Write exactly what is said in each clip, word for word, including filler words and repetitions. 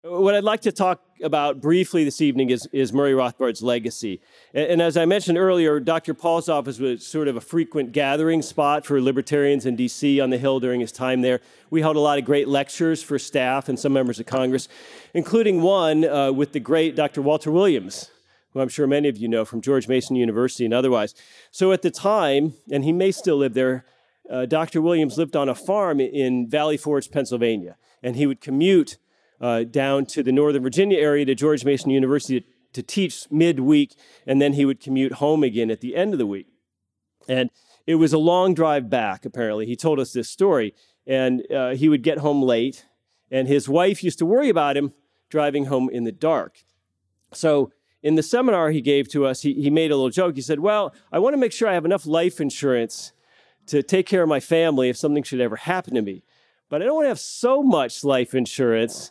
What I'd like to talk about briefly this evening is, is Murray Rothbard's legacy. And, and as I mentioned earlier, Doctor Paul's office was sort of a frequent gathering spot for libertarians in D C on the Hill during his time there. We held a lot of great lectures for staff and some members of Congress, including one uh, with the great Doctor Walter Williams, who I'm sure many of you know from George Mason University and otherwise. So at the time, and he may still live there, uh, Doctor Williams lived on a farm in Valley Forge, Pennsylvania, and he would commute Uh, down to the Northern Virginia area to George Mason University to, to teach midweek, and then he would commute home again at the end of the week. And it was a long drive back, apparently. He told us this story, and uh, he would get home late, and his wife used to worry about him driving home in the dark. So in the seminar he gave to us, he, he made a little joke. He said, well, I want to make sure I have enough life insurance to take care of my family if something should ever happen to me. But I don't want to have so much life insurance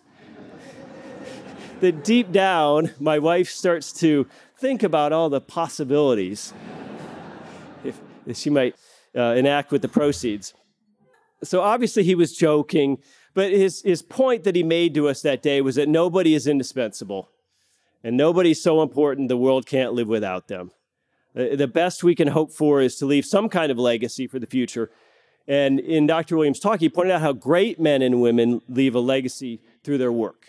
that deep down, my wife starts to think about all the possibilities if, if she might uh, enact with the proceeds. So obviously he was joking, but his, his point that he made to us that day was that nobody is indispensable, and nobody's so important the world can't live without them. The, the best we can hope for is to leave some kind of legacy for the future. And in Doctor Williams' talk, he pointed out how great men and women leave a legacy through their work.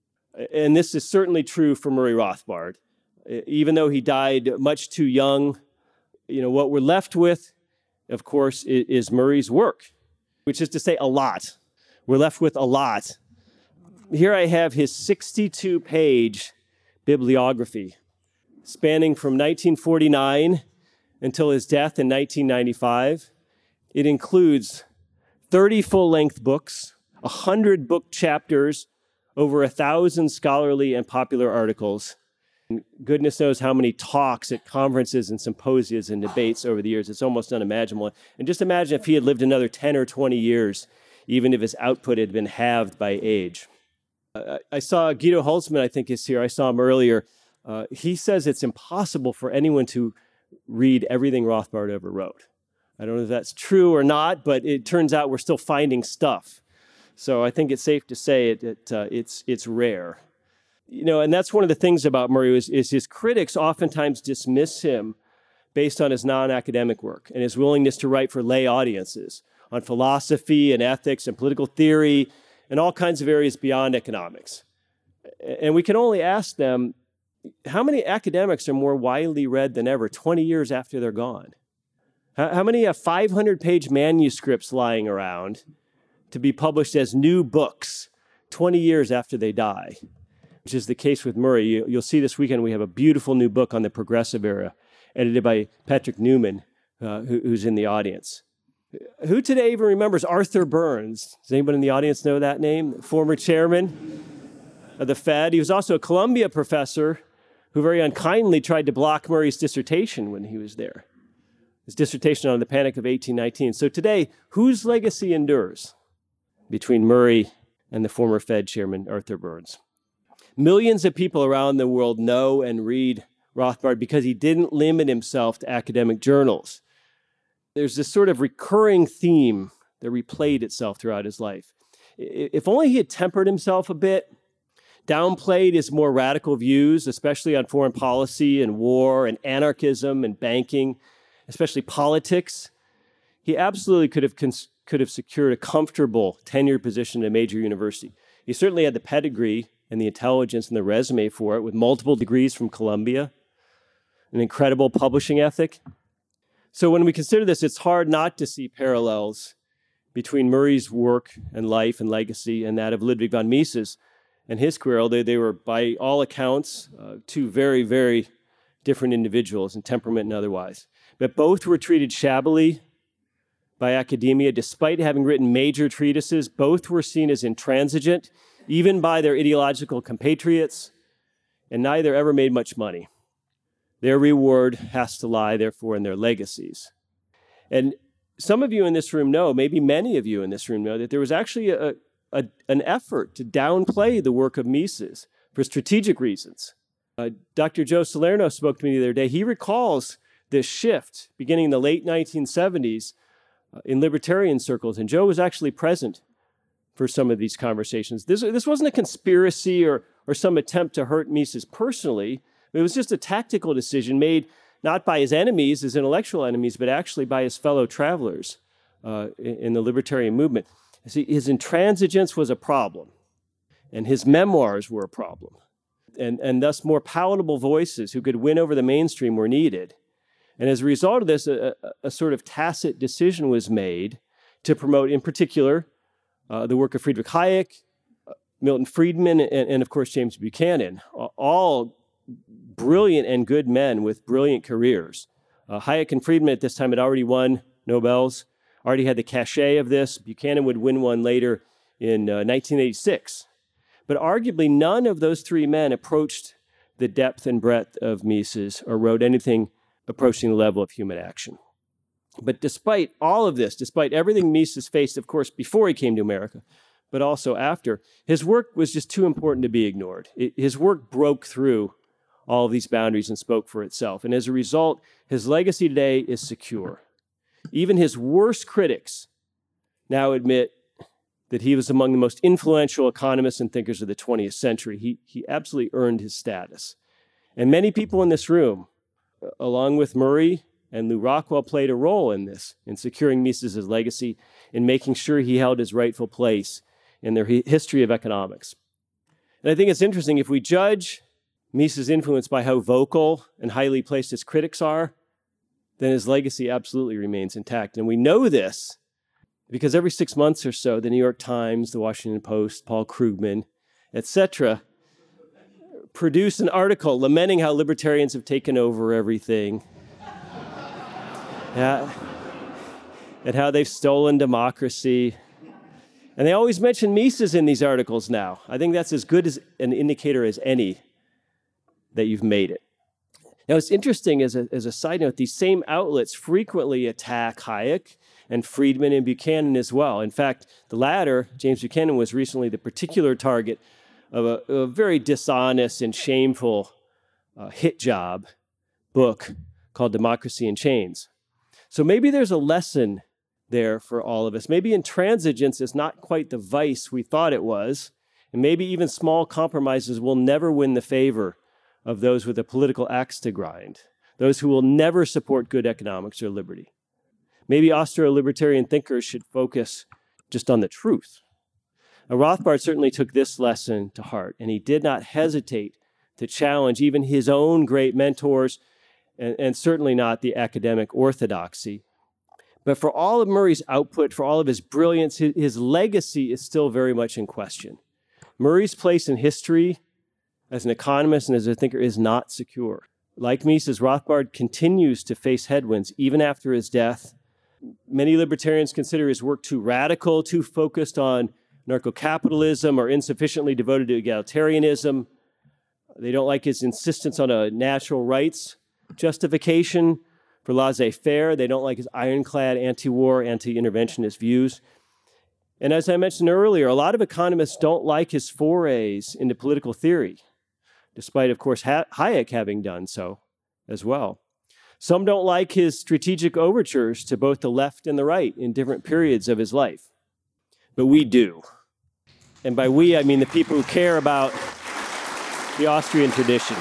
And this is certainly true for Murray Rothbard. Even though he died much too young, you know, what we're left with, of course, is Murray's work, which is to say a lot. We're left with a lot. Here I have his sixty-two page bibliography, spanning from nineteen forty-nine until his death in nineteen ninety-five. It includes thirty full-length books, one hundred book chapters, over a thousand scholarly and popular articles. And goodness knows how many talks at conferences and symposias and debates over the years. It's almost unimaginable. And just imagine if he had lived another ten or twenty years, even if his output had been halved by age. Uh, I saw Guido Holzman, I think, is here. I saw him earlier. Uh, he says it's impossible for anyone to read everything Rothbard ever wrote. I don't know if that's true or not, but it turns out we're still finding stuff. So I think it's safe to say it, it uh, it's it's rare. You know, and that's one of the things about Murray is, is his critics oftentimes dismiss him based on his non-academic work and his willingness to write for lay audiences on philosophy and ethics and political theory and all kinds of areas beyond economics. And we can only ask them, how many academics are more widely read than ever twenty years after they're gone? How, how many have five hundred page manuscripts lying around to be published as new books twenty years after they die, which is the case with Murray. You, you'll see this weekend we have a beautiful new book on the Progressive Era, edited by Patrick Newman, uh, who, who's in the audience. Who today even remembers Arthur Burns? Does anybody in the audience know that name? Former chairman of the Fed. He was also a Columbia professor who very unkindly tried to block Murray's dissertation when he was there. His dissertation on the Panic of eighteen nineteen. So today, whose legacy endures between Murray and the former Fed chairman, Arthur Burns? Millions of people around the world know and read Rothbard because he didn't limit himself to academic journals. There's this sort of recurring theme that replayed itself throughout his life. If only he had tempered himself a bit, downplayed his more radical views, especially on foreign policy and war and anarchism and banking, especially politics, he absolutely could have cons- could have secured a comfortable tenured position at a major university. He certainly had the pedigree and the intelligence and the resume for it, with multiple degrees from Columbia, an incredible publishing ethic. So when we consider this, it's hard not to see parallels between Murray's work and life and legacy and that of Ludwig von Mises and his career, although they were, by all accounts, uh, two very, very different individuals in temperament and otherwise. But both were treated shabbily by academia. Despite having written major treatises, both were seen as intransigent, even by their ideological compatriots, and neither ever made much money. Their reward has to lie, therefore, in their legacies. And some of you in this room know, maybe many of you in this room know, that there was actually a, a, an effort to downplay the work of Mises for strategic reasons. Uh, Doctor Joe Salerno spoke to me the other day. He recalls this shift beginning in the late nineteen seventies uh, in libertarian circles, and Joe was actually present for some of these conversations. This, this wasn't a conspiracy or, or some attempt to hurt Mises personally. It was just a tactical decision made not by his enemies, his intellectual enemies, but actually by his fellow travelers uh, in, in the libertarian movement. See, his intransigence was a problem, and his memoirs were a problem. And, and thus more palatable voices who could win over the mainstream were needed. And as a result of this, a, a, a sort of tacit decision was made to promote, in particular, uh, the work of Friedrich Hayek, uh, Milton Friedman, and, and of course, James Buchanan, all brilliant and good men with brilliant careers. Uh, Hayek and Friedman at this time had already won Nobels, already had the cachet of this. Buchanan would win one later in uh, nineteen eighty-six. But arguably, none of those three men approached the depth and breadth of Mises or wrote anything approaching the level of human action. But despite all of this, despite everything Mises faced, of course, before he came to America, but also after, his work was just too important to be ignored. It, his work broke through all of these boundaries and spoke for itself. And as a result, his legacy today is secure. Even his worst critics now admit that he was among the most influential economists and thinkers of the twentieth century. He, he absolutely earned his status. And many people in this room, along with Murray and Lew Rockwell, played a role in this, in securing Mises' legacy, in making sure he held his rightful place in their history of economics. And I think it's interesting, if we judge Mises' influence by how vocal and highly placed his critics are, then his legacy absolutely remains intact. And we know this because every six months or so, the New York Times, the Washington Post, Paul Krugman, et cetera, produce an article lamenting how libertarians have taken over everything, yeah, and how they've stolen democracy. And they always mention Mises in these articles now. I think that's as good as an indicator as any that you've made it. Now, it's interesting, as a, as a side note, these same outlets frequently attack Hayek and Friedman and Buchanan as well. In fact, the latter, James Buchanan, was recently the particular target of a, a very dishonest and shameful uh, hit job book called Democracy in Chains. So maybe there's a lesson there for all of us. Maybe intransigence is not quite the vice we thought it was, and maybe even small compromises will never win the favor of those with a political axe to grind, those who will never support good economics or liberty. Maybe Austro-libertarian thinkers should focus just on the truth. Now, Rothbard certainly took this lesson to heart, and he did not hesitate to challenge even his own great mentors, and, and certainly not the academic orthodoxy. But for all of Murray's output, for all of his brilliance, his, his legacy is still very much in question. Murray's place in history as an economist and as a thinker is not secure. Like Mises, Rothbard continues to face headwinds even after his death. Many libertarians consider his work too radical, too focused on narco-capitalism, or insufficiently devoted to egalitarianism. They don't like his insistence on a natural rights justification for laissez-faire. They don't like his ironclad anti-war, anti-interventionist views. And as I mentioned earlier, a lot of economists don't like his forays into political theory, despite, of course, ha- Hayek having done so as well. Some don't like his strategic overtures to both the left and the right in different periods of his life. But we do. And by we, I mean the people who care about the Austrian tradition.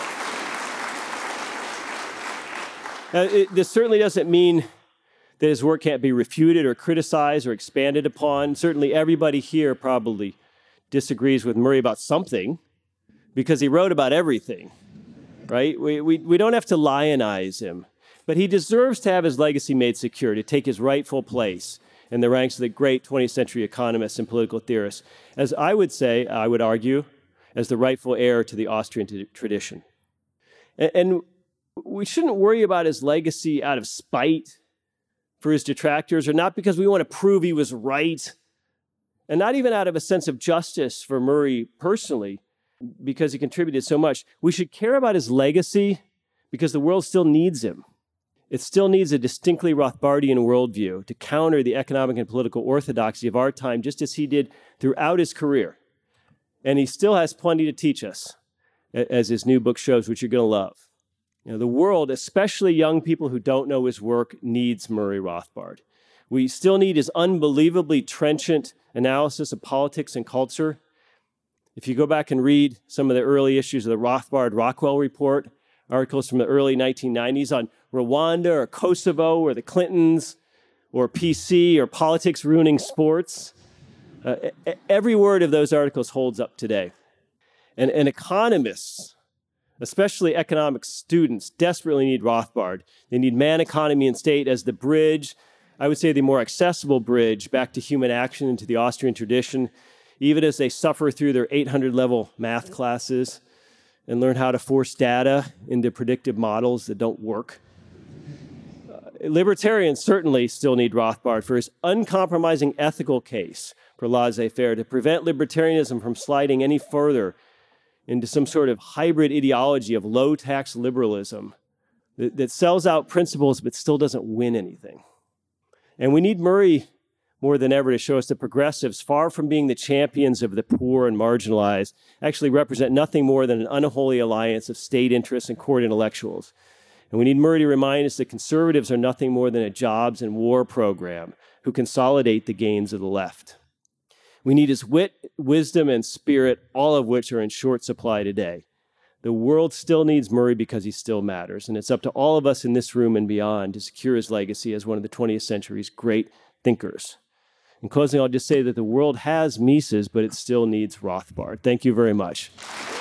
Now, it, this certainly doesn't mean that his work can't be refuted or criticized or expanded upon. Certainly everybody here probably disagrees with Murray about something, because he wrote about everything, right? We, we, we don't have to lionize him, but he deserves to have his legacy made secure, to take his rightful place in the ranks of the great twentieth century economists and political theorists, as I would say, I would argue, as the rightful heir to the Austrian t- tradition. And, and we shouldn't worry about his legacy out of spite for his detractors, or not because we want to prove he was right, and not even out of a sense of justice for Murray personally, because he contributed so much. We should care about his legacy because the world still needs him. It still needs a distinctly Rothbardian worldview to counter the economic and political orthodoxy of our time, just as he did throughout his career. And he still has plenty to teach us, as his new book shows, which you're going to love. You know, the world, especially young people who don't know his work, needs Murray Rothbard. We still need his unbelievably trenchant analysis of politics and culture. If you go back and read some of the early issues of the Rothbard-Rockwell report, articles from the early nineteen nineties on Rwanda or Kosovo or the Clintons or P C or politics ruining sports, uh, every word of those articles holds up today. And, and economists, especially economics students, desperately need Rothbard. They need man, economy, and state as the bridge, I would say the more accessible bridge back to human action into the Austrian tradition, even as they suffer through their eight hundred level math classes and learn how to force data into predictive models that don't work. Uh, libertarians certainly still need Rothbard for his uncompromising ethical case for laissez-faire to prevent libertarianism from sliding any further into some sort of hybrid ideology of low-tax liberalism that, that sells out principles but still doesn't win anything. And we need Murray more than ever to show us that progressives, far from being the champions of the poor and marginalized, actually represent nothing more than an unholy alliance of state interests and court intellectuals. And we need Murray to remind us that conservatives are nothing more than a jobs and war program who consolidate the gains of the left. We need his wit, wisdom, and spirit, all of which are in short supply today. The world still needs Murray because he still matters, and it's up to all of us in this room and beyond to secure his legacy as one of the twentieth century's great thinkers. In closing, I'll just say that the world has Mises, but it still needs Rothbard. Thank you very much.